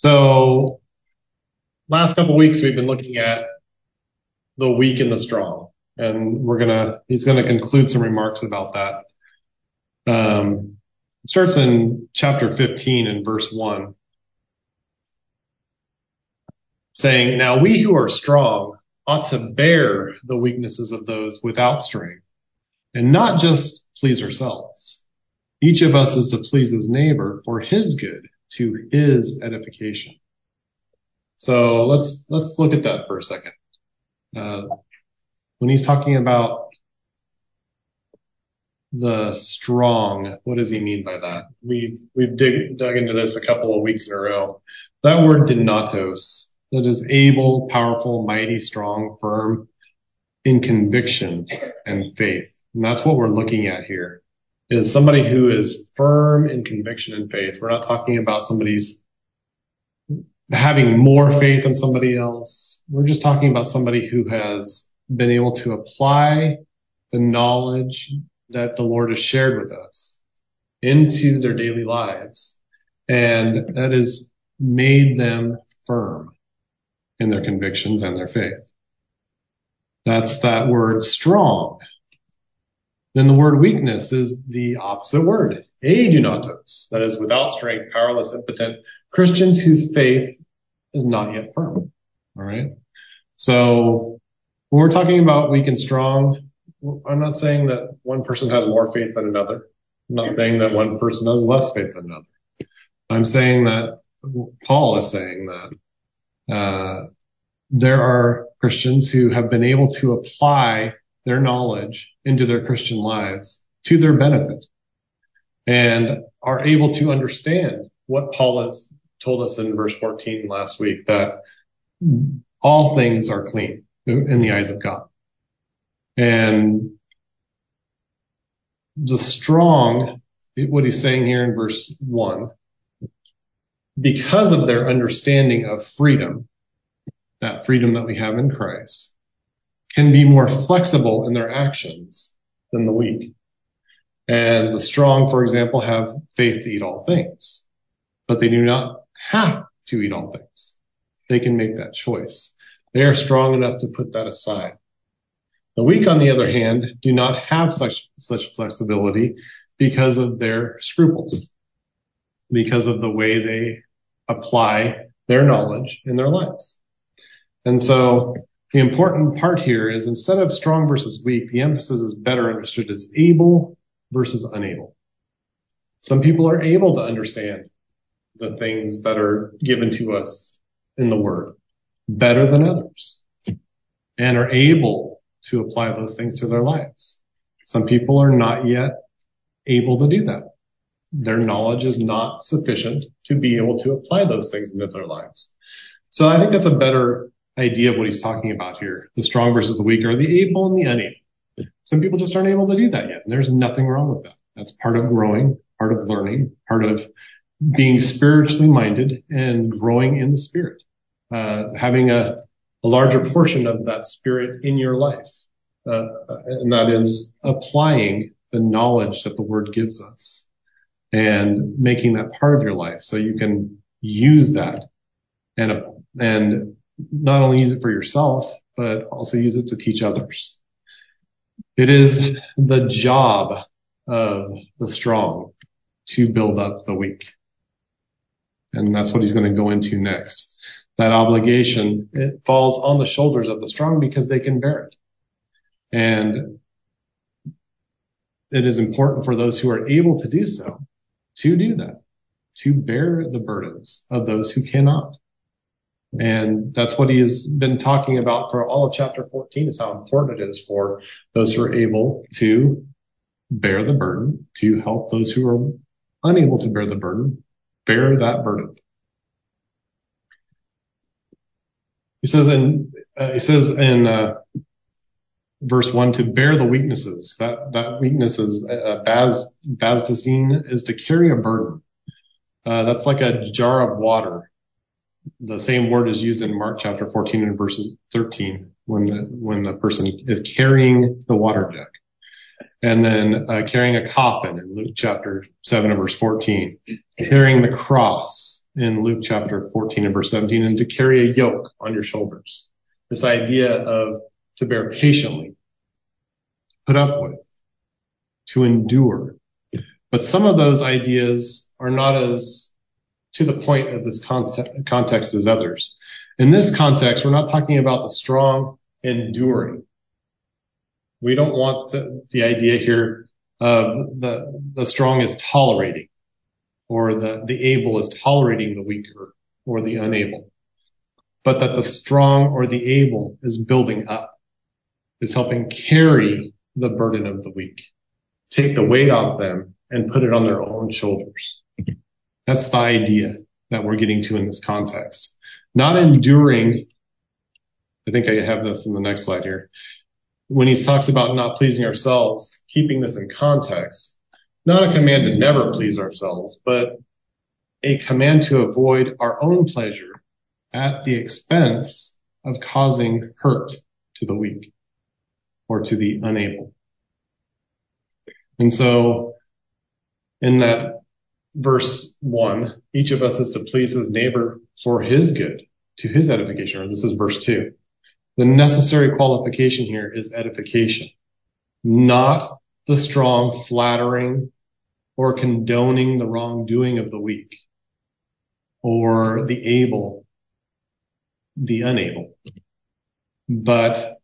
So last couple of weeks we've been looking at the weak and the strong, and he's gonna conclude some remarks about that. It starts in chapter 15 and verse 1, saying, "Now we who are strong ought to bear the weaknesses of those without strength, and not just please ourselves. Each of us is to please his neighbor for his good, to his edification." So let's look at that for a second. When he's talking about the strong, what does he mean by that? We've dug into this a couple of weeks in a row. That word dynatos, that is able, powerful, mighty, strong, firm in conviction and faith. And that's what we're looking at here, is somebody who is firm in conviction and faith. We're not talking about somebody's having more faith than somebody else. We're just talking about somebody who has been able to apply the knowledge that the Lord has shared with us into their daily lives. And that has made them firm in their convictions and their faith. That's that word strong. Then the word weakness is the opposite word, adunatos, that is without strength, powerless, impotent, Christians whose faith is not yet firm. All right. So when we're talking about weak and strong, I'm not saying that one person has more faith than another. I'm not saying that one person has less faith than another. I'm saying that Paul is saying that there are Christians who have been able to apply their knowledge into their Christian lives to their benefit and are able to understand what Paul has told us in verse 14 last week, that all things are clean in the eyes of God. And the strong, what he's saying here in verse 1, because of their understanding of freedom, that freedom that we have in Christ, can be more flexible in their actions than the weak. And the strong, for example, have faith to eat all things, but they do not have to eat all things. They can make that choice. They are strong enough to put that aside. The weak, on the other hand, do not have such flexibility because of their scruples, because of the way they apply their knowledge in their lives. And so the important part here is, instead of strong versus weak, the emphasis is better understood as able versus unable. Some people are able to understand the things that are given to us in the Word better than others, and are able to apply those things to their lives. Some people are not yet able to do that. Their knowledge is not sufficient to be able to apply those things into their lives. So I think that's a better idea of what he's talking about here. The strong versus the weak, or the able and the unable. Some people just aren't able to do that yet, and there's nothing wrong with that. That's part of growing, part of learning, part of being spiritually minded and growing in the Spirit. Having a larger portion of that Spirit in your life. And that is applying the knowledge that the Word gives us and making that part of your life so you can use that and not only use it for yourself, but also use it to teach others. It is the job of the strong to build up the weak. And that's what he's going to go into next. That obligation, it falls on the shoulders of the strong because they can bear it. And it is important for those who are able to do so to do that, to bear the burdens of those who cannot. And that's what he has been talking about for all of chapter 14, is how important it is for those who are able to bear the burden, to help those who are unable to bear the burden, bear that burden. He says in verse 1 to bear the weaknesses. That weakness is basdazine, is to carry a burden. That's like a jar of water. The same word is used in Mark chapter 14 and verse 13 when the person is carrying the water jug. And then carrying a coffin in Luke chapter 7 and verse 14. Carrying the cross in Luke chapter 14 and verse 17, and to carry a yoke on your shoulders. This idea of to bear patiently, put up with, to endure. But some of those ideas are not as to the point of this context as others. In this context, we're not talking about the strong enduring. We don't want the idea here of the strong is tolerating, or the able is tolerating the weaker or the unable. But that the strong or the able is building up, is helping carry the burden of the weak, take the weight off them and put it on their own shoulders. That's the idea that we're getting to in this context. Not enduring. I think I have this in the next slide here. When he talks about not pleasing ourselves, keeping this in context, not a command to never please ourselves, but a command to avoid our own pleasure at the expense of causing hurt to the weak or to the unable. And so in that verse 1, each of us is to please his neighbor for his good, to his edification. Or this is verse 2. The necessary qualification here is edification, not the strong flattering or condoning the wrongdoing of the weak or the able, the unable. But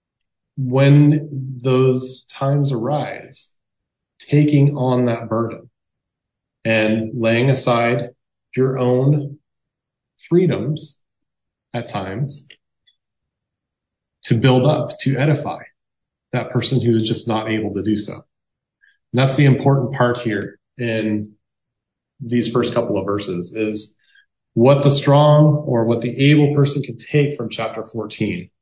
when those times arise, taking on that burden and laying aside your own freedoms at times to build up, to edify that person who is just not able to do so. And that's the important part here in these first couple of verses, is what the strong or what the able person can take from chapter 14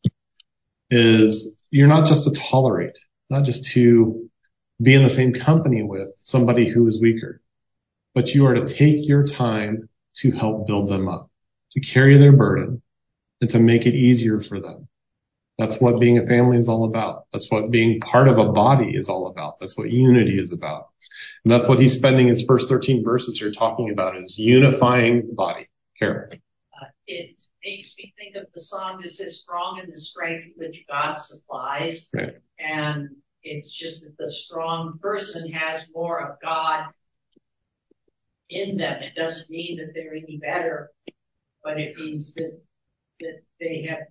is you're not just to tolerate, not just to be in the same company with somebody who is weaker, but you are to take your time to help build them up, to carry their burden, and to make it easier for them. That's what being a family is all about. That's what being part of a body is all about. That's what unity is about. And that's what he's spending his first 13 verses here talking about, is unifying the body. Karen. It makes me think of the song that says, strong in the strength which God supplies. Right. And it's just that the strong person has more of God in them. It doesn't mean that they're any better, but it means that they have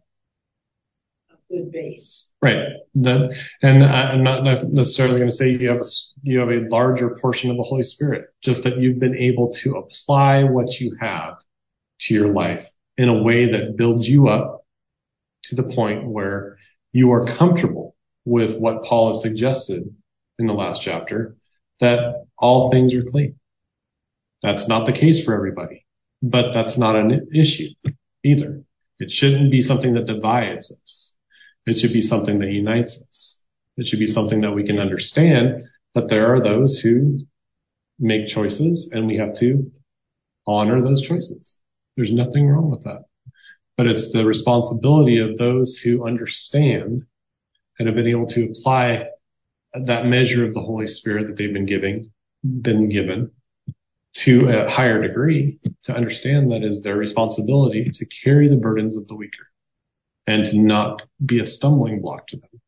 a good base. Right. And I'm not necessarily going to say you have a larger portion of the Holy Spirit, just that you've been able to apply what you have to your life in a way that builds you up to the point where you are comfortable with what Paul has suggested in the last chapter, that all things are clean. That's not the case for everybody, but that's not an issue either. It shouldn't be something that divides us. It should be something that unites us. It should be something that we can understand that there are those who make choices and we have to honor those choices. There's nothing wrong with that. But it's the responsibility of those who understand and have been able to apply that measure of the Holy Spirit that they've been given to a higher degree, to understand that is their responsibility to carry the burdens of the weaker and to not be a stumbling block to them.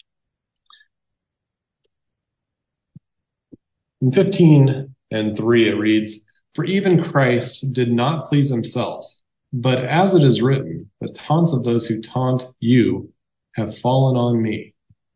In 15:3 it reads, "For even Christ did not please himself, but as it is written, the taunts of those who taunt you have fallen on me."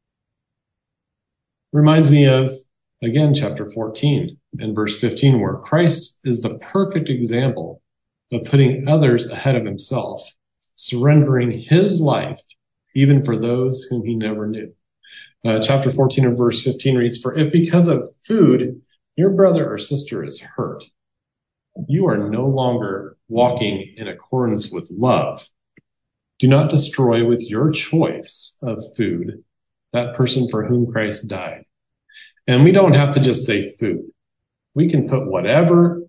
Reminds me of, again, chapter 14 and verse 15, where Christ is the perfect example of putting others ahead of himself, surrendering his life even for those whom he never knew. Chapter 14 and verse 15 reads, "For if because of food your brother or sister is hurt, you are no longer walking in accordance with love. Do not destroy with your choice of food that person for whom Christ died." And we don't have to just say food. We can put whatever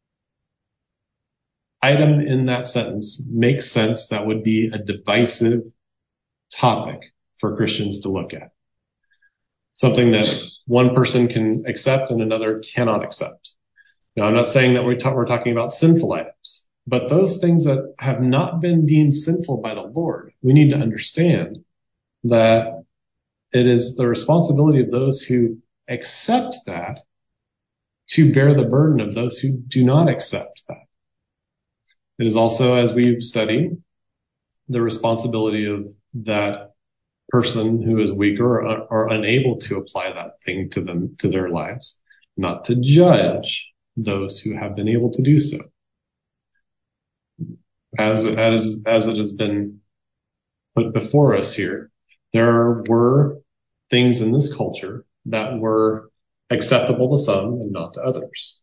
item in that sentence makes sense that would be a divisive topic for Christians to look at. Something that one person can accept and another cannot accept. Now, I'm not saying that we're talking about sinful items, but those things that have not been deemed sinful by the Lord, we need to understand that it is the responsibility of those who accept that to bear the burden of those who do not accept that. It is also, as we've studied, the responsibility of that person who is weaker or unable to apply that thing to their lives, not to judge those who have been able to do so. As it has been put before us here, there were things in this culture that were acceptable to some and not to others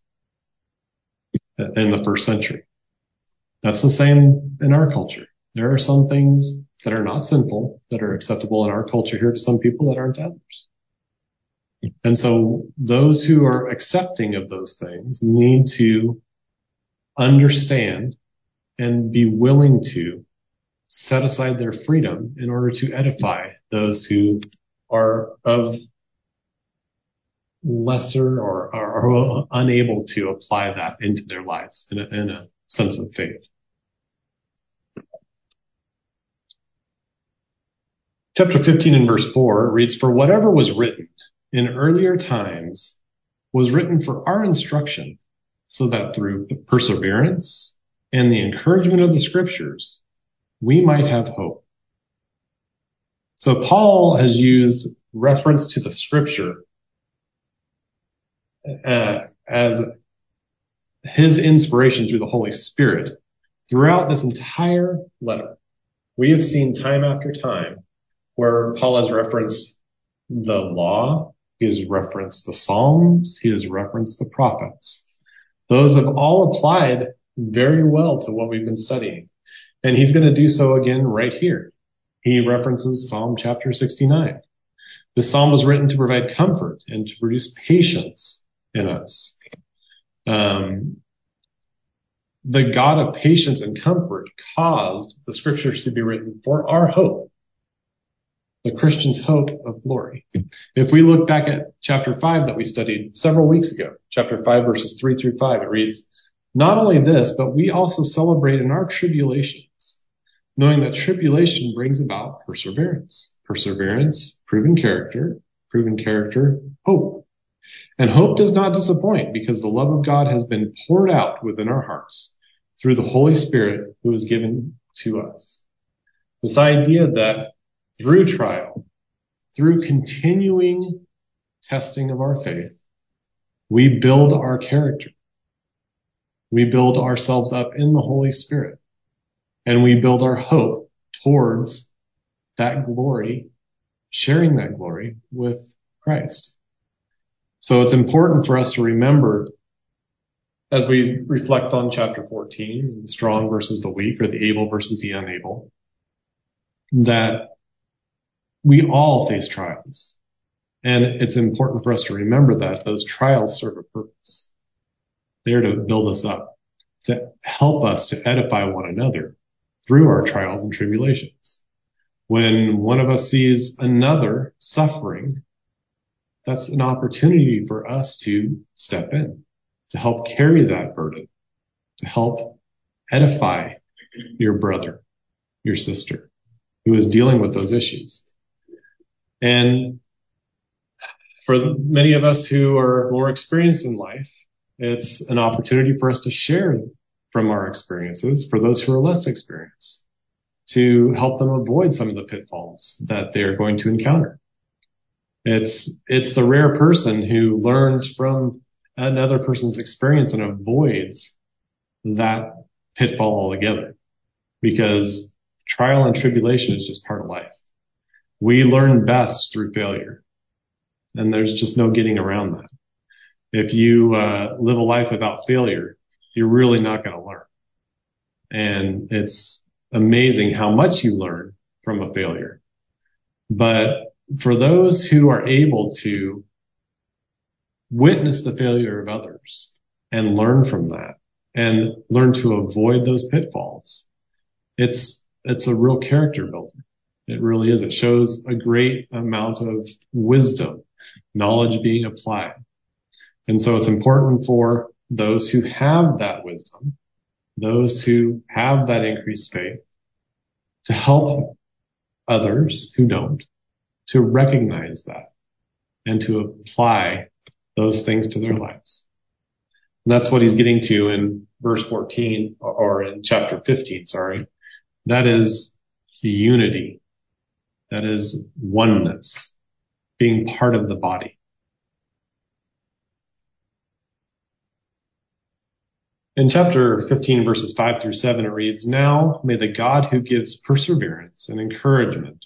in the first century. That's the same in our culture. There are some things that are not sinful that are acceptable in our culture here to some people that aren't to others. And so those who are accepting of those things need to understand and be willing to set aside their freedom in order to edify those who are of lesser or are unable to apply that into their lives in a sense of faith. Chapter 15 and verse 4 reads, "For whatever was written in earlier times was written for our instruction, so that through perseverance and the encouragement of the scriptures, we might have hope." So Paul has used reference to the scripture as his inspiration through the Holy Spirit throughout this entire letter. We have seen time after time where Paul has referenced the law, he has referenced the Psalms, he has referenced the prophets. Those have all applied very well to what we've been studying. And he's going to do so again right here. He references Psalm chapter 69. The psalm was written to provide comfort and to produce patience in us. The God of patience and comfort caused the scriptures to be written for our hope, the Christian's hope of glory. If we look back at chapter 5 that we studied several weeks ago, chapter 5 verses 3 through 5, it reads, "Not only this, but we also celebrate in our tribulations, knowing that tribulation brings about perseverance. Perseverance, proven character, hope. And hope does not disappoint, because the love of God has been poured out within our hearts through the Holy Spirit who is given to us." This idea that through trial, through continuing testing of our faith, we build our character. We build ourselves up in the Holy Spirit, and we build our hope towards that glory, sharing that glory with Christ. So it's important for us to remember, as we reflect on chapter 14, the strong versus the weak, or the able versus the unable, that we all face trials. And it's important for us to remember that those trials serve a purpose. They're to build us up, to help us to edify one another through our trials and tribulations. When one of us sees another suffering, that's an opportunity for us to step in, to help carry that burden, to help edify your brother, your sister, who is dealing with those issues. And for many of us who are more experienced in life, it's an opportunity for us to share from our experiences for those who are less experienced, to help them avoid some of the pitfalls that they're going to encounter. It's the rare person who learns from another person's experience and avoids that pitfall altogether, because trial and tribulation is just part of life. We learn best through failure, and there's just no getting around that. If you live a life without failure, you're really not going to learn. And it's amazing how much you learn from a failure. But for those who are able to witness the failure of others and learn from that and learn to avoid those pitfalls, it's a real character builder. It really is. It shows a great amount of wisdom, knowledge being applied. And so it's important for those who have that wisdom, those who have that increased faith, to help others who don't, to recognize that and to apply those things to their lives. And that's what he's getting to in verse 14, or in chapter 15, sorry. That is unity. That is oneness, being part of the body. In chapter 15, verses 5 through 7, it reads, "Now may the God who gives perseverance and encouragement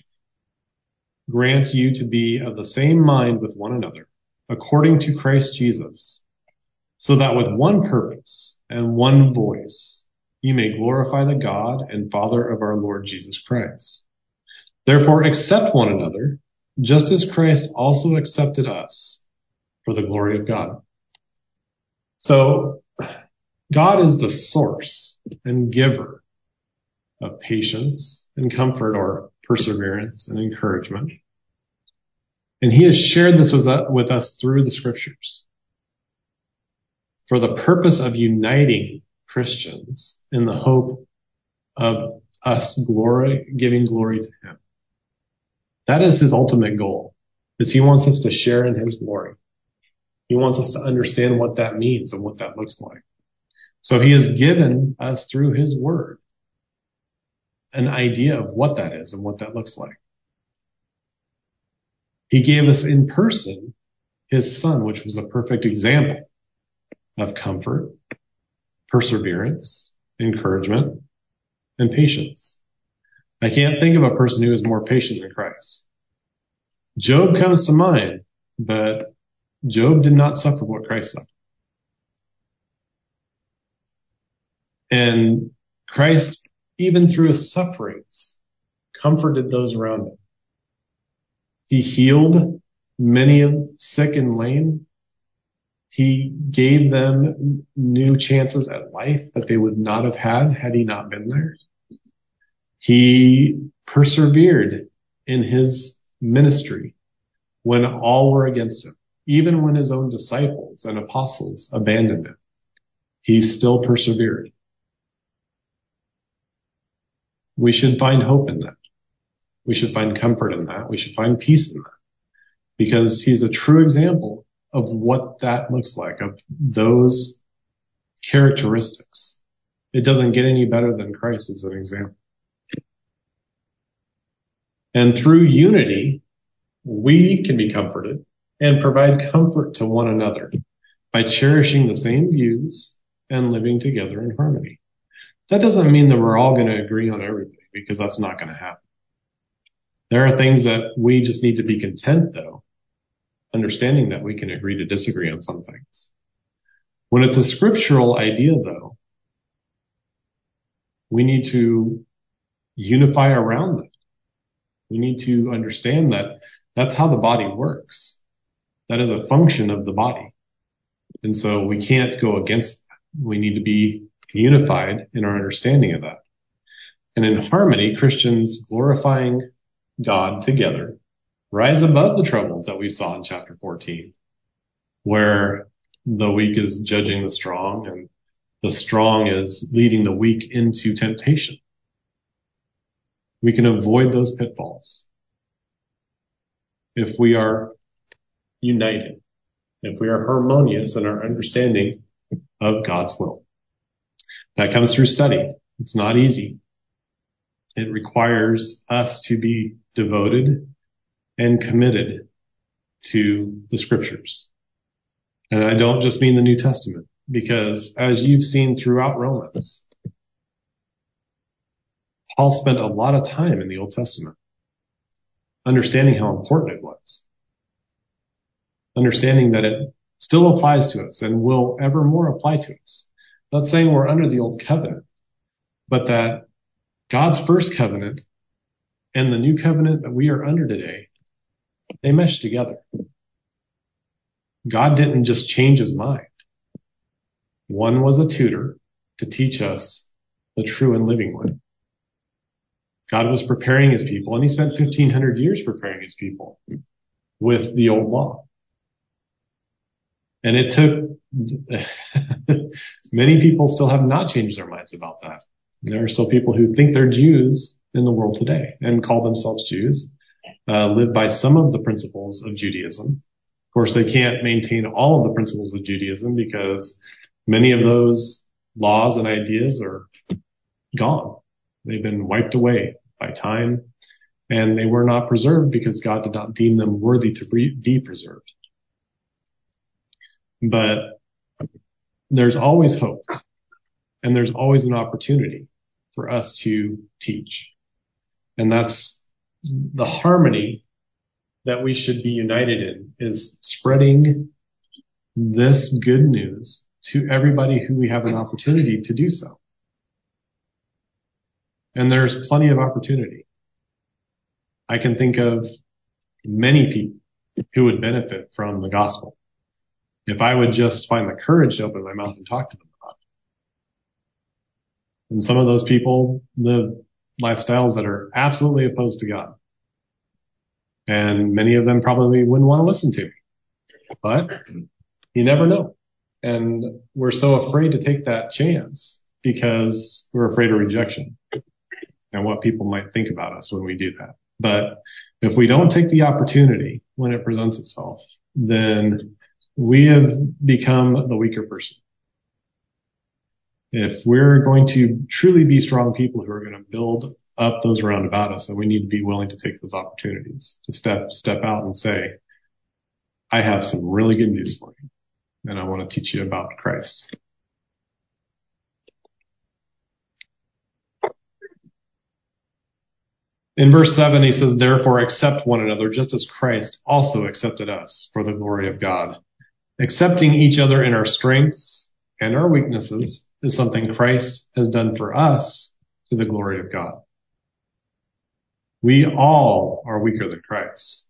grant you to be of the same mind with one another, according to Christ Jesus, so that with one purpose and one voice you may glorify the God and Father of our Lord Jesus Christ. Therefore accept one another, just as Christ also accepted us for the glory of God." So God is the source and giver of patience and comfort, or perseverance and encouragement. And he has shared this with us through the scriptures for the purpose of uniting Christians in the hope of us giving glory to him. That is his ultimate goal, is he wants us to share in his glory. He wants us to understand what that means and what that looks like. So he has given us through his word an idea of what that is and what that looks like. He gave us in person his son, which was a perfect example of comfort, perseverance, encouragement, and patience. I can't think of a person who is more patient than Christ. Job comes to mind, but Job did not suffer what Christ suffered. And Christ, even through his sufferings, comforted those around him. He healed many of the sick and lame. He gave them new chances at life that they would not have had he not been there. He persevered in his ministry when all were against him. Even when his own disciples and apostles abandoned him, he still persevered. We should find hope in that. We should find comfort in that. We should find peace in that. Because he's a true example of what that looks like, of those characteristics. It doesn't get any better than Christ as an example. And through unity, we can be comforted and provide comfort to one another by cherishing the same views and living together in harmony. That doesn't mean that we're all going to agree on everything, because that's not going to happen. There are things that we just need to be content, though, understanding that we can agree to disagree on some things. When it's a scriptural idea, though, we need to unify around it. We need to understand that that's how the body works. That is a function of the body. And so we can't go against that. We need to be unified in our understanding of that. And in harmony, Christians glorifying God together rise above the troubles that we saw in chapter 14, where the weak is judging the strong and the strong is leading the weak into temptation. We can avoid those pitfalls if we are united, if we are harmonious in our understanding of God's will. That comes through study. It's not easy. It requires us to be devoted and committed to the scriptures. And I don't just mean the New Testament, because as you've seen throughout Romans, Paul spent a lot of time in the Old Testament understanding how important it was, understanding that it still applies to us and will evermore apply to us. Not saying we're under the old covenant, but that God's first covenant and the new covenant that we are under today, they mesh together. God didn't just change his mind. One was a tutor to teach us the true and living way. God was preparing his people, and he spent 1,500 years preparing his people with the old law. And it took many people still have not changed their minds about that. There are still people who think they're Jews in the world today and call themselves Jews, live by some of the principles of Judaism. Of course, they can't maintain all of the principles of Judaism because many of those laws and ideas are gone. They've been wiped away by time, and they were not preserved because God did not deem them worthy to be preserved. But there's always hope, and there's always an opportunity for us to teach. And that's the harmony that we should be united in, is spreading this good news to everybody who we have an opportunity to do so. And there's plenty of opportunity. I can think of many people who would benefit from the gospel if I would just find the courage to open my mouth and talk to them about it. And some of those people live lifestyles that are absolutely opposed to God. And many of them probably wouldn't want to listen to me. But you never know. And we're so afraid to take that chance because we're afraid of rejection and what people might think about us when we do that. But if we don't take the opportunity when it presents itself, then we have become the weaker person. If we're going to truly be strong people who are going to build up those around about us, then we need to be willing to take those opportunities to step out and say, I have some really good news for you, and I want to teach you about Christ. In verse 7, he says, therefore accept one another just as Christ also accepted us for the glory of God. Accepting each other in our strengths and our weaknesses is something Christ has done for us to the glory of God. We all are weaker than Christ,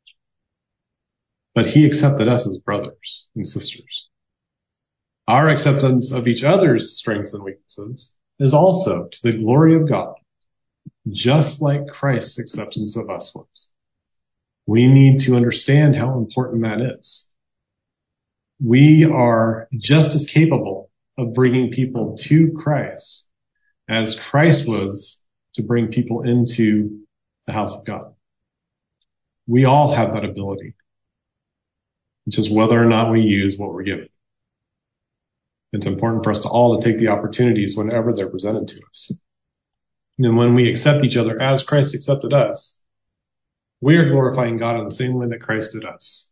but he accepted us as brothers and sisters. Our acceptance of each other's strengths and weaknesses is also to the glory of God, just like Christ's acceptance of us was. We need to understand how important that is. We are just as capable of bringing people to Christ as Christ was to bring people into the house of God. We all have that ability. It's just whether or not we use what we're given. It's important for us to all to take the opportunities whenever they're presented to us. And when we accept each other as Christ accepted us, we are glorifying God in the same way that Christ did us.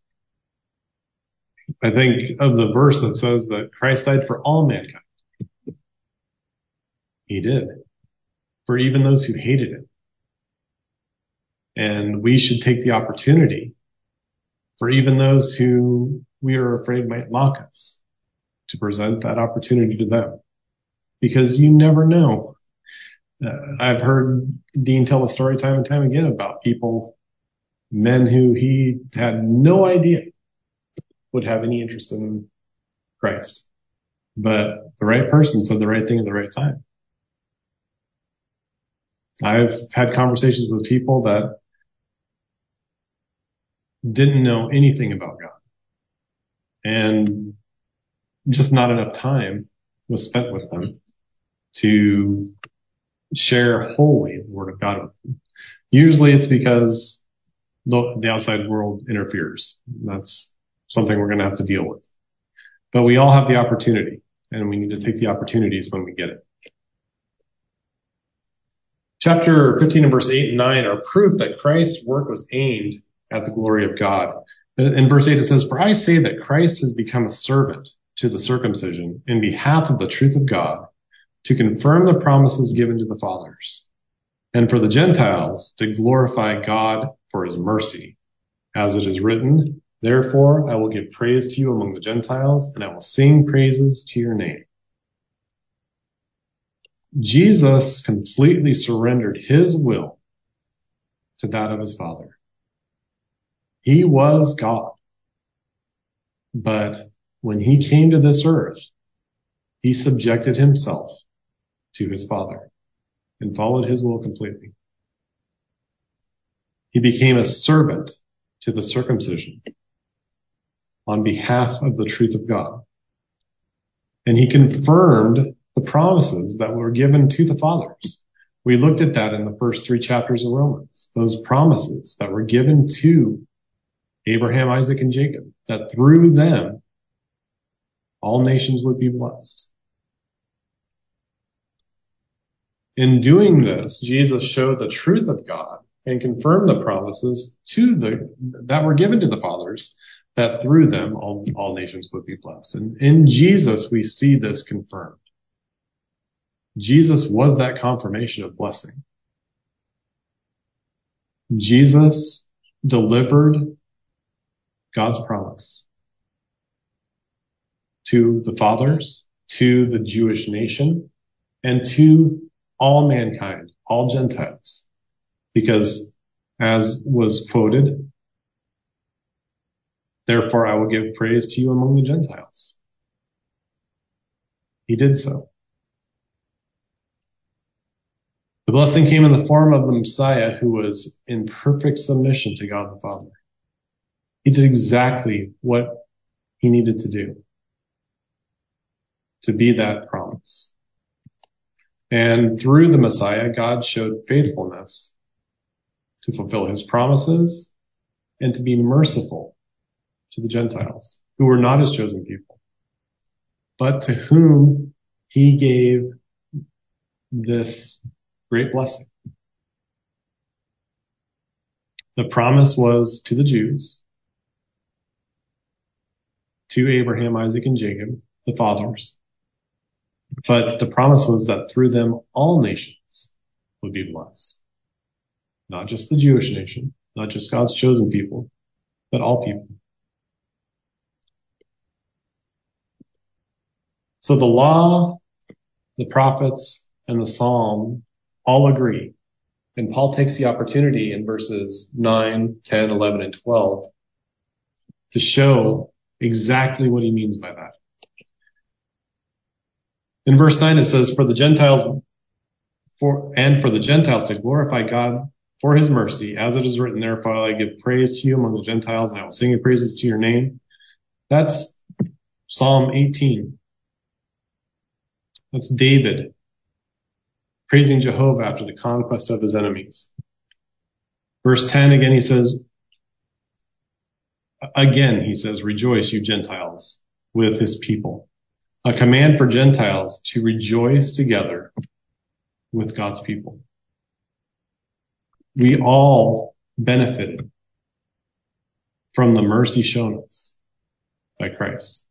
I think of the verse that says that Christ died for all mankind. He did. For even those who hated him. And we should take the opportunity for even those who we are afraid might mock us to present that opportunity to them. Because you never know. I've heard Dean tell a story time and time again about people, men who he had no idea would have any interest in Christ. But the right person said the right thing at the right time. I've had conversations with people that didn't know anything about God. And just not enough time was spent with them to share wholly the Word of God with them. Usually it's because the outside world interferes. That's something we're going to have to deal with. But we all have the opportunity, and we need to take the opportunities when we get it. Chapter 15 and verse 8 and 9 are proof that Christ's work was aimed at the glory of God. In verse 8 it says, for I say that Christ has become a servant to the circumcision in behalf of the truth of God, to confirm the promises given to the fathers, and for the Gentiles to glorify God for his mercy. As it is written, therefore I will give praise to you among the Gentiles, and I will sing praises to your name. Jesus completely surrendered his will to that of his Father. He was God. But when he came to this earth, he subjected himself to his Father and followed his will completely. He became a servant to the circumcision on behalf of the truth of God. And he confirmed the promises that were given to the fathers. We looked at that in the first 3 chapters of Romans. Those promises that were given to Abraham, Isaac, and Jacob, that through them, all nations would be blessed. In doing this, Jesus showed the truth of God and confirmed the promises that were given to the fathers, that through them all nations would be blessed. And in Jesus, we see this confirmed. Jesus was that confirmation of blessing. Jesus delivered God's promise to the fathers, to the Jewish nation, and to all mankind, all Gentiles. Because, as was quoted, therefore I will give praise to you among the Gentiles. He did so. The blessing came in the form of the Messiah, who was in perfect submission to God the Father. He did exactly what he needed to do to be that promise. And through the Messiah, God showed faithfulness to fulfill his promises and to be merciful to the Gentiles, who were not his chosen people, but to whom he gave this great blessing. The promise was to the Jews, to Abraham, Isaac, and Jacob, the fathers. But the promise was that through them all nations would be blessed. Not just the Jewish nation, not just God's chosen people, but all people. So the law, the prophets, and the psalm all agree. And Paul takes the opportunity in verses 9, 10, 11, and 12 to show exactly what he means by that. In verse 9 it says, for the Gentiles to glorify God for his mercy, as it is written, therefore I give praise to you among the Gentiles, and I will sing your praises to your name. That's Psalm 18. That's David praising Jehovah after the conquest of his enemies. Verse 10 again he says, rejoice, you Gentiles, with his people. A command for Gentiles to rejoice together with God's people. We all benefited from the mercy shown us by Christ.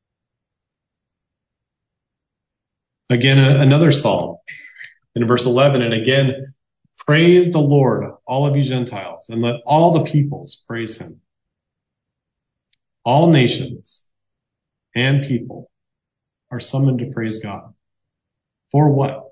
Again, another psalm in verse 11, and again, praise the Lord, all of you Gentiles, and let all the peoples praise him. All nations and people are summoned to praise God. For what?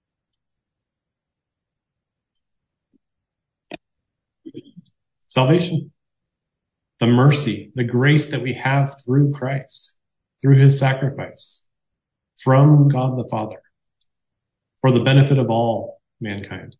Salvation. The mercy, the grace that we have through Christ, through his sacrifice, from God the Father, for the benefit of all mankind.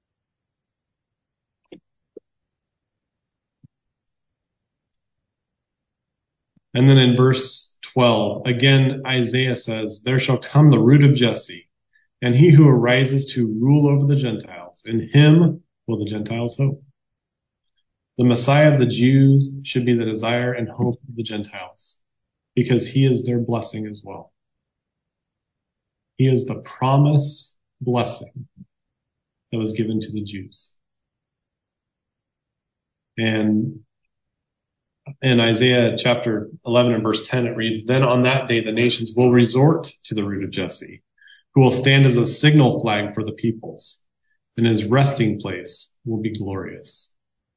And then in verse 12, again, Isaiah says, there shall come the root of Jesse, and he who arises to rule over the Gentiles. In him will the Gentiles hope. The Messiah of the Jews should be the desire and hope of the Gentiles, because he is their blessing as well. He is the promised blessing that was given to the Jews. And in Isaiah chapter 11 and verse 10, it reads, then on that day the nations will resort to the root of Jesse, who will stand as a signal flag for the peoples, and his resting place will be glorious.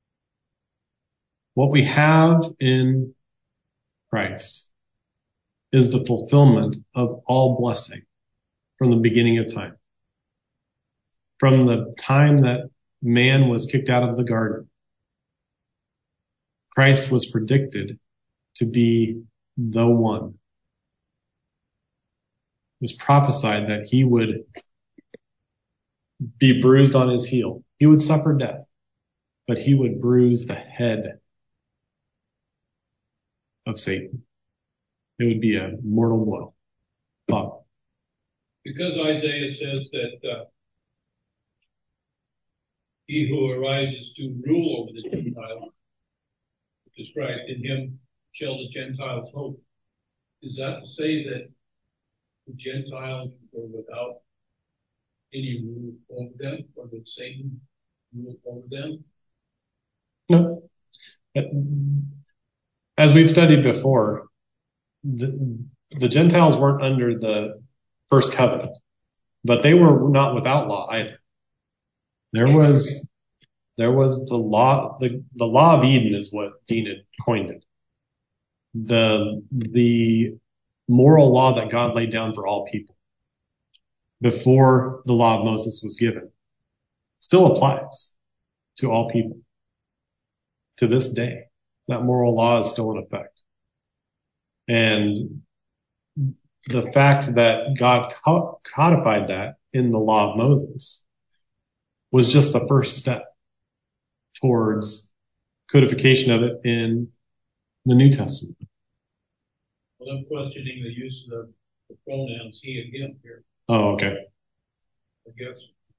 What we have in Christ is the fulfillment of all blessing from the beginning of time. From the time that man was kicked out of the garden, Christ was predicted to be the one. It was prophesied that he would be bruised on his heel. He would suffer death, but he would bruise the head of Satan. It would be a mortal blow. because Isaiah says that he who arises to rule over the Gentiles, which is Christ, in him shall the Gentiles hope. Is that to say that the Gentiles were without any rule over them, or that Satan ruled over them? No. As we've studied before, the Gentiles weren't under the first covenant, but they were not without law either. There was the law. The law of Eden is what Dean had coined it. The moral law that God laid down for all people before the law of Moses was given still applies to all people. To this day, that moral law is still in effect. And the fact that God codified that in the law of Moses was just the first step towards codification of it in the New Testament. Well, I'm questioning the use of the pronouns he and him here. Oh, okay. I guess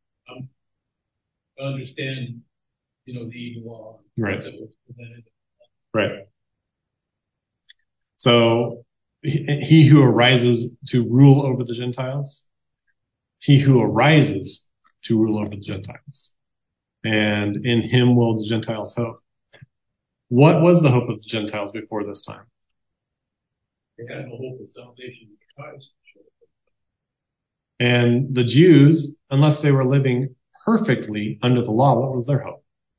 I understand, the Eden law. Right. That was presented. Right. So he who arises to rule over the Gentiles, he who arises to rule over the Gentiles, and in him will the Gentiles hope. What was the hope of the Gentiles before this time? They had no hope of salvation in Christ. And the Jews, unless they were living perfectly under the law, what was their hope?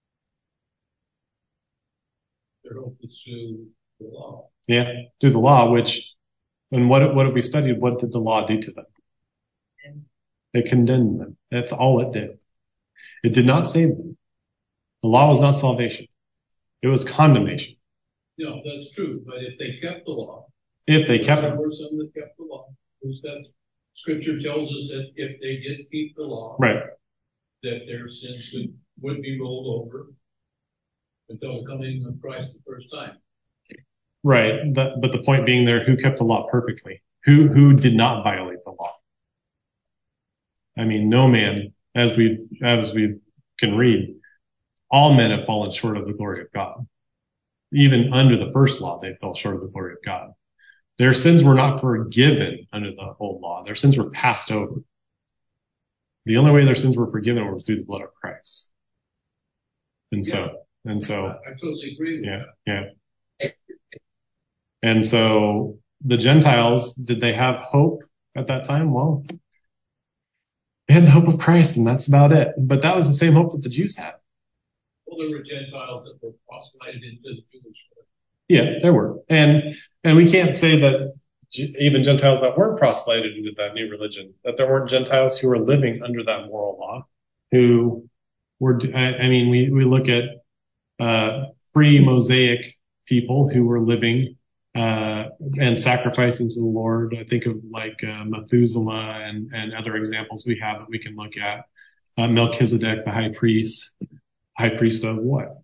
Their hope is through the law. Yeah, through the law, and what have we studied? What did the law do to them? It condemned them. That's all it did. It did not save them. The law was not salvation. It was condemnation. No, that's true. But if they kept the law, if they kept it. There were some that kept the law. Scripture tells us that if they did keep the law, right, that their sins would be rolled over until the coming of Christ the first time. Right. But the point being there, who kept the law perfectly? Who did not violate the law? I mean, no man, as we can read, all men have fallen short of the glory of God. Even under the first law, they fell short of the glory of God. Their sins were not forgiven under the old law. Their sins were passed over. The only way their sins were forgiven was through the blood of Christ. And so I totally agree with that. Yeah. And so the Gentiles, did they have hope at that time? Well, they had the hope of Christ, and that's about it. But that was the same hope that the Jews had. Well, there were Gentiles that were proselyted into the Jewish faith. Yeah, there were. And we can't say that even Gentiles that weren't proselyted into that new religion, that there weren't Gentiles who were living under that moral law, who were, we look at pre-Mosaic people who were living and sacrificing to the Lord. I think of like Methuselah and other examples we have that we can look at. Melchizedek, the high priest of what?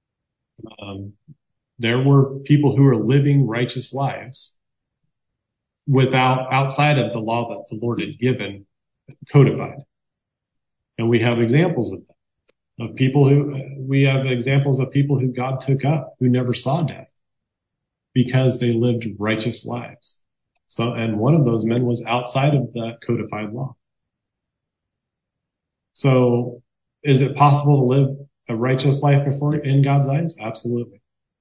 There were people who were living righteous lives outside of the law that the Lord had given, codified. And we have examples of that, we have examples of people who God took up, who never saw death because they lived righteous lives. So, and one of those men was outside of the codified law. So is it possible to live a righteous life in God's eyes? Absolutely.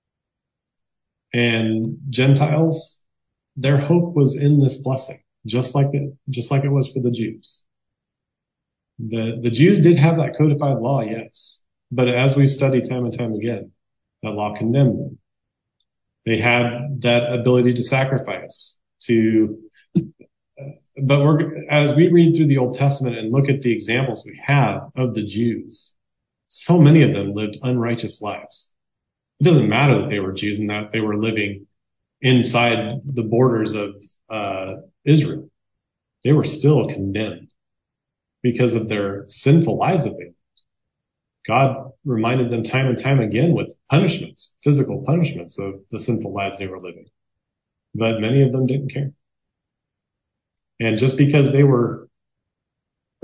And Gentiles, their hope was in this blessing, just like it was for the Jews. The Jews did have that codified law, yes. But as we've studied time and time again, that law condemned them. They had that ability to sacrifice, but as we read through the Old Testament and look at the examples we have of the Jews, so many of them lived unrighteous lives. It doesn't matter that they were Jews and that they were living inside the borders of Israel. They were still condemned because of their sinful lives that they lived. God reminded them time and time again with punishments, physical punishments of the sinful lives they were living. But many of them didn't care. And just because they were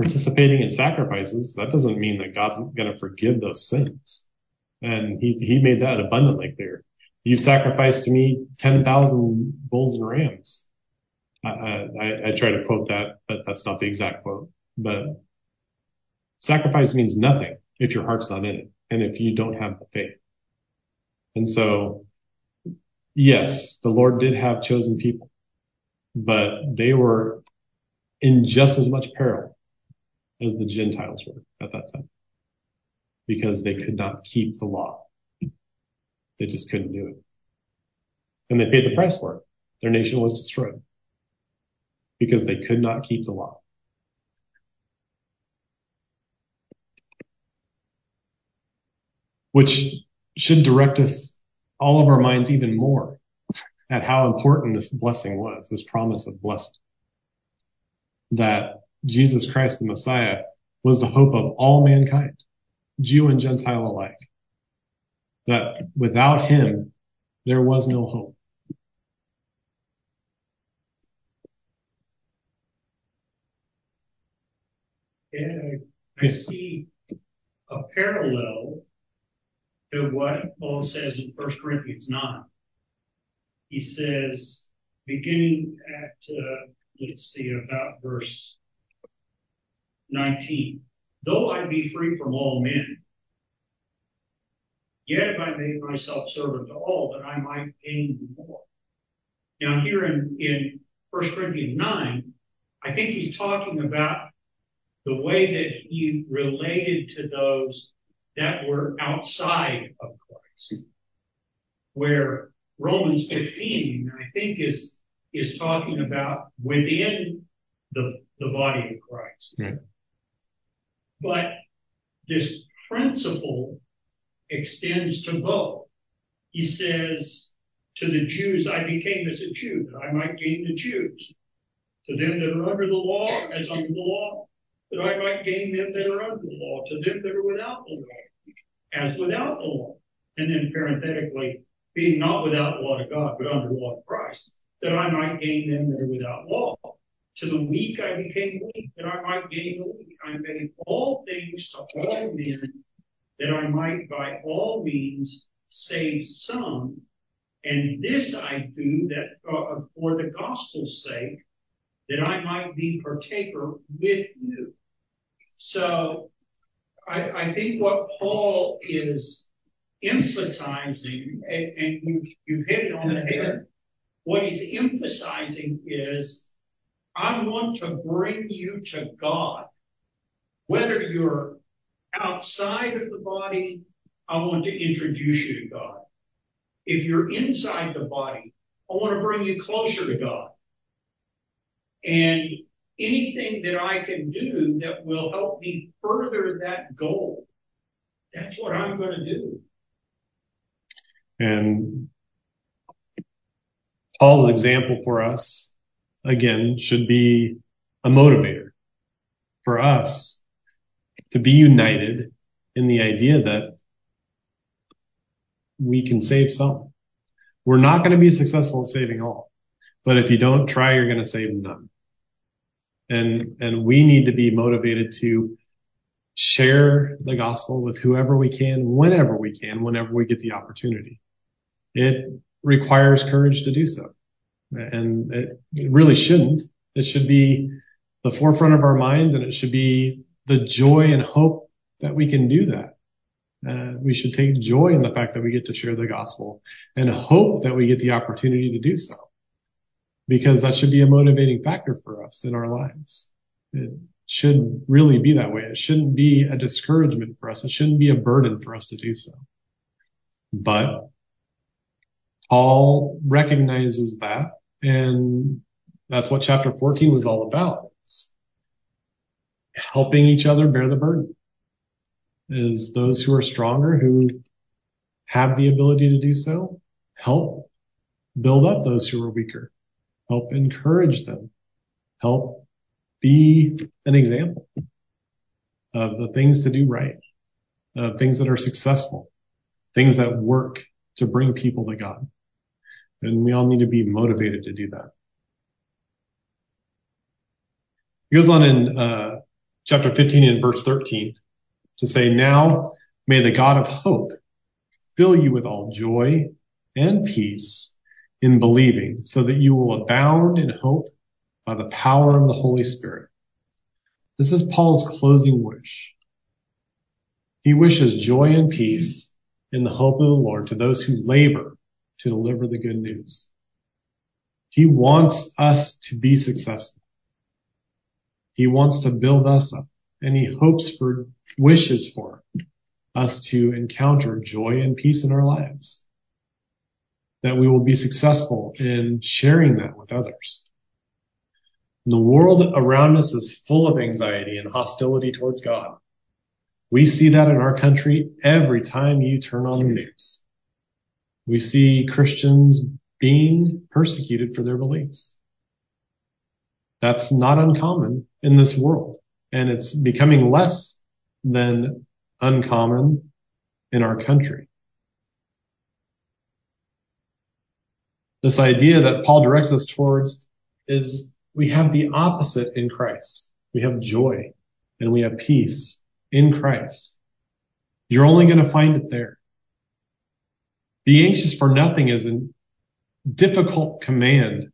participating in sacrifices, that doesn't mean that God's going to forgive those sins. And he made that abundantly clear. You've sacrificed to me 10,000 bulls and rams. I try to quote that, but that's not the exact quote. But sacrifice means nothing if your heart's not in it and if you don't have the faith. And so, yes, the Lord did have chosen people, but they were in just as much peril as the Gentiles were at that time because they could not keep the law. They just couldn't do it. And they paid the price for it. Their nation was destroyed because they could not keep the law. Which should direct us, all of our minds, even more at how important this blessing was, this promise of blessing. That Jesus Christ, the Messiah, was the hope of all mankind, Jew and Gentile alike. That without him, there was no hope. And I see a parallel to what Paul says in 1 Corinthians 9. He says, beginning at, about verse 19, though I be free from all men, yet if I made myself servant to all, that I might gain more. Now here in 1 Corinthians 9, I think he's talking about the way that he related to those that were outside of Christ. Where Romans 15, I think, is talking about within the body of Christ. Right. But this principle extends to both. He says, to the Jews, I became as a Jew, that I might gain the Jews. To them that are under the law, as under the law, that I might gain them that are under the law. To them that are without the law, as without the law. And then parenthetically, being not without law to God, but under law to Christ, that I might gain them that are without law. To the weak I became weak, that I might gain the weak. I made all things to all men, that I might by all means save some. And this I do that for the gospel's sake, that I might be partaker with you. So I think what Paul is emphasizing, and you hit it on the head, what he's emphasizing is, I want to bring you to God. Whether you're outside of the body, I want to introduce you to God. If you're inside the body, I want to bring you closer to God. And anything that I can do that will help me further that goal, that's what I'm going to do. And Paul's example for us, again, should be a motivator for us to be united in the idea that we can save some. We're not going to be successful at saving all, but if you don't try, you're going to save none. And we need to be motivated to share the gospel with whoever we can, whenever we can, whenever we get the opportunity. It requires courage to do so. And it really shouldn't. It should be the forefront of our minds, and it should be the joy and hope that we can do that. We should take joy in the fact that we get to share the gospel and hope that we get the opportunity to do so, because that should be a motivating factor for us in our lives. It should really be that way. It shouldn't be a discouragement for us. It shouldn't be a burden for us to do so. But Paul recognizes that, and that's what chapter 14 was all about. It's helping each other bear the burden. Is those who are stronger, who have the ability to do so, help build up those who are weaker. Help encourage them. Help be an example of the things to do right, of things that are successful, things that work to bring people to God. And we all need to be motivated to do that. He goes on in chapter 15 and verse 13 to say, now may the God of hope fill you with all joy and peace in believing, so that you will abound in hope by the power of the Holy Spirit. This is Paul's closing wish. He wishes joy and peace in the hope of the Lord to those who labor to deliver the good news. He wants us to be successful. He wants to build us up, and he wishes for us to encounter joy and peace in our lives. That we will be successful in sharing that with others. The world around us is full of anxiety and hostility towards God. We see that in our country every time you turn on the news. We see Christians being persecuted for their beliefs. That's not uncommon in this world, and it's becoming less than uncommon in our country. This idea that Paul directs us towards is we have the opposite in Christ. We have joy and we have peace in Christ. You're only going to find it there. Be anxious for nothing is a difficult command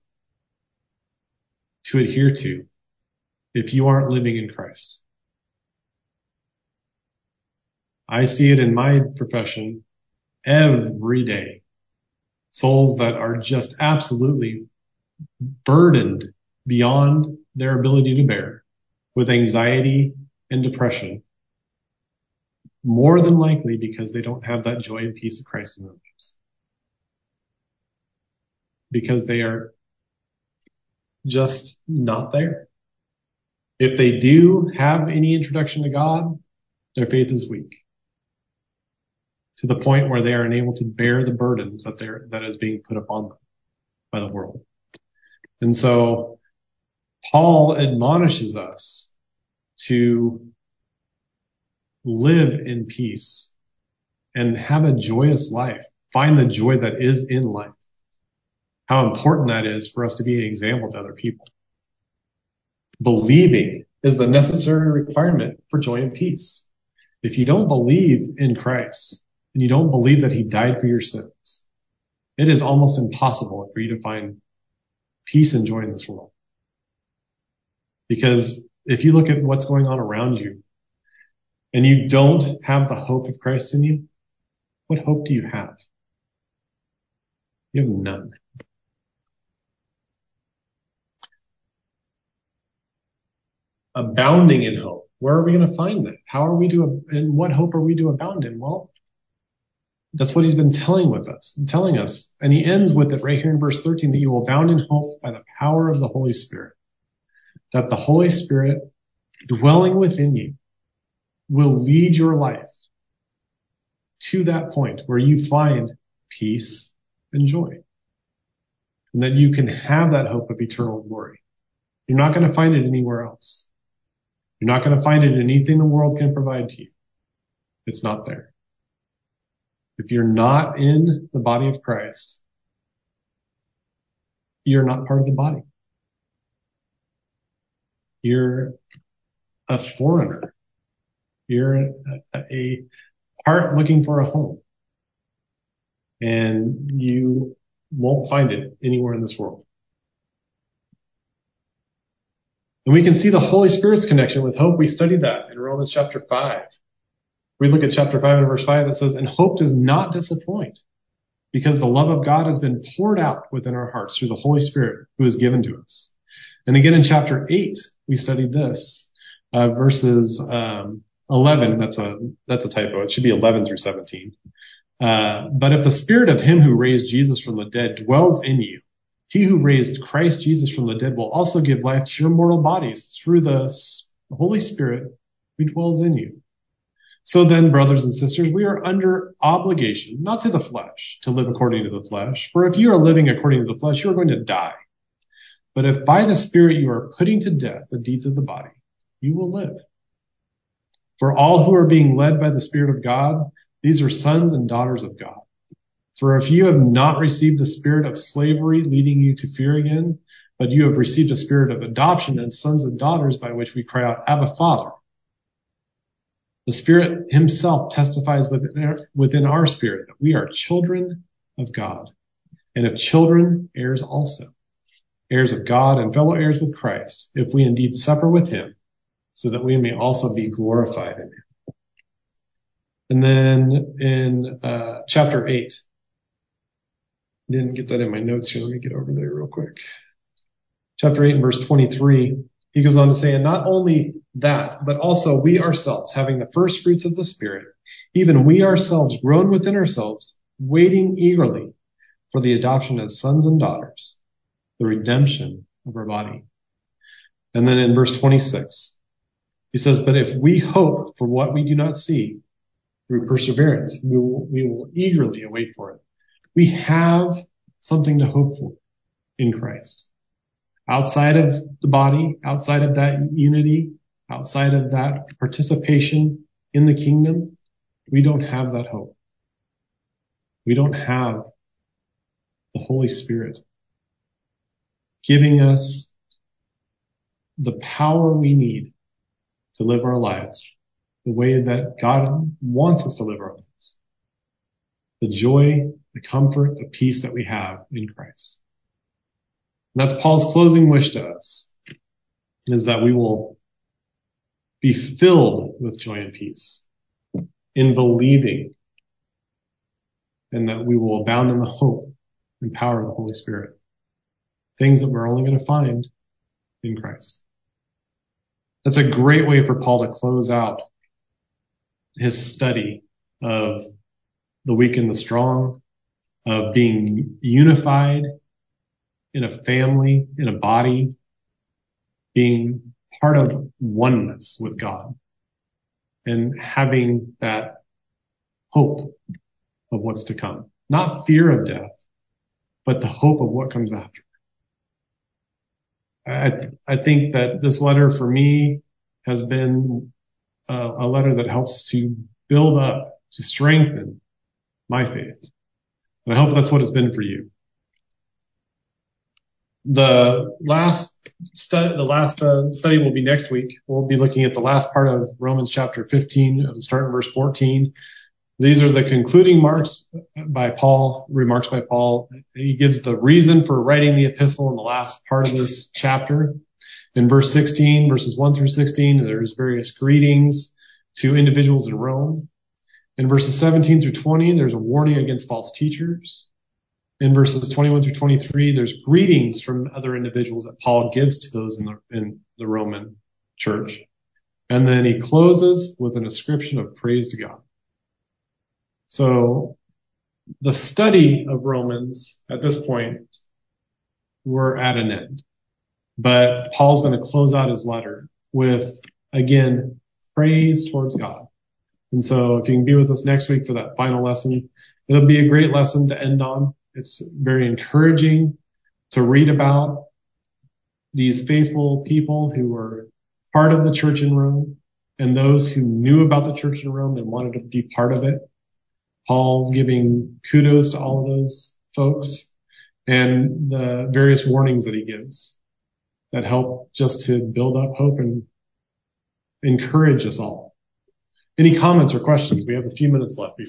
to adhere to if you aren't living in Christ. I see it in my profession every day. Souls that are just absolutely burdened beyond their ability to bear with anxiety and depression, more than likely because they don't have that joy and peace of Christ in their lives. Because they are just not there. If they do have any introduction to God, their faith is weak, to the point where they are unable to bear the burdens that is being put upon them by the world. And so Paul admonishes us to live in peace and have a joyous life. Find the joy that is in life. How important that is for us to be an example to other people. Believing is the necessary requirement for joy and peace. If you don't believe in Christ, and you don't believe that he died for your sins, it is almost impossible for you to find peace and joy in this world. Because if you look at what's going on around you, and you don't have the hope of Christ in you, what hope do you have? You have none. Abounding in hope. Where are we going to find that? And what hope are we to abound in? Well, that's what he's been telling us. And he ends with it right here in verse 13, that you will abound in hope by the power of the Holy Spirit. That the Holy Spirit dwelling within you will lead your life to that point where you find peace and joy. And that you can have that hope of eternal glory. You're not going to find it anywhere else. You're not going to find it in anything the world can provide to you. It's not there. If you're not in the body of Christ, you're not part of the body. You're a foreigner. You're a part looking for a home. And you won't find it anywhere in this world. And we can see the Holy Spirit's connection with hope. We studied that in Romans chapter 5. We look at chapter 5 and verse 5 that says, and hope does not disappoint, because the love of God has been poured out within our hearts through the Holy Spirit who is given to us. And again in chapter 8, we studied this, verses 11. That's a typo. It should be 11 through 17. But if the Spirit of him who raised Jesus from the dead dwells in you, he who raised Christ Jesus from the dead will also give life to your mortal bodies through the Holy Spirit who dwells in you. So then, brothers and sisters, we are under obligation, not to the flesh, to live according to the flesh. For if you are living according to the flesh, you are going to die. But if by the Spirit you are putting to death the deeds of the body, you will live. For all who are being led by the Spirit of God, these are sons and daughters of God. For if you have not received the spirit of slavery leading you to fear again, but you have received a spirit of adoption as sons and daughters by which we cry out, Abba, Father. The Spirit himself testifies within our spirit that we are children of God. And if children, heirs also. Heirs of God and fellow heirs with Christ, if we indeed suffer with him, so that we may also be glorified in him. And then in chapter 8, didn't get that in my notes here. Let me get over there real quick. Chapter 8 and verse 23, he goes on to say, and not only that, but also we ourselves, having the first fruits of the Spirit, even we ourselves groan within ourselves, waiting eagerly for the adoption as sons and daughters, the redemption of our body. And then in verse 26, he says, but if we hope for what we do not see, through perseverance, we will eagerly await for it. We have something to hope for in Christ. Outside of the body, outside of that unity, outside of that participation in the kingdom, we don't have that hope. We don't have the Holy Spirit giving us the power we need to live our lives the way that God wants us to live our lives. The joy, the comfort, the peace that we have in Christ. And that's Paul's closing wish to us, is that we will be filled with joy and peace in believing, and that we will abound in the hope and power of the Holy Spirit. Things that we're only going to find in Christ. That's a great way for Paul to close out his study of the weak and the strong, of being unified in a family, in a body, being part of oneness with God, and having that hope of what's to come. Not fear of death, but the hope of what comes after. I think that this letter for me has been a letter that helps to build up, to strengthen my faith. And I hope that's what it's been for you. The last study will be next week. We'll be looking at the last part of Romans chapter 15, starting verse 14. These are the concluding remarks by Paul. He gives the reason for writing the epistle in the last part of this chapter. In verse 16, verses 1 through 16, there's various greetings to individuals in Rome. In verses 17 through 20, there's a warning against false teachers. In verses 21 through 23, there's greetings from other individuals that Paul gives to those in the Roman church. And then he closes with an ascription of praise to God. So the study of Romans at this point, we're at an end. But Paul's going to close out his letter with, again, praise towards God. And so if you can be with us next week for that final lesson, it'll be a great lesson to end on. It's very encouraging to read about these faithful people who were part of the church in Rome and those who knew about the church in Rome and wanted to be part of it. Paul's giving kudos to all of those folks and the various warnings that he gives that help just to build up hope and encourage us all. Any comments or questions? We have a few minutes left.